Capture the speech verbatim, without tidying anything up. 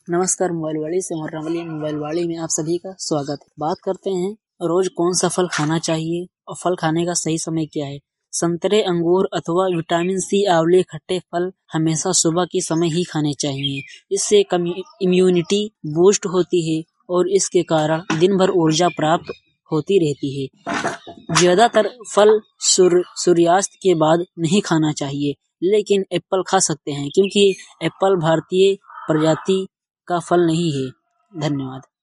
नमस्कार, मोबाइल वाली से मैं रमली। मोबाइल वाली में आप सभी का स्वागत है। बात करते हैं रोज कौन सा फल खाना चाहिए और फल खाने का सही समय क्या है। संतरे, अंगूर अथवा विटामिन सी आंवले खट्टे फल हमेशा सुबह के समय ही खाने चाहिए। इससे इम्यूनिटी बूस्ट होती है और इसके कारण दिन भर ऊर्जा प्राप्त होती रहती है। ज्यादातर फल सूर्य सूर्यास्त के बाद नहीं खाना चाहिए, लेकिन एप्पल खा सकते हैं क्योंकि एप्पल भारतीय प्रजाति का फल नहीं है। धन्यवाद।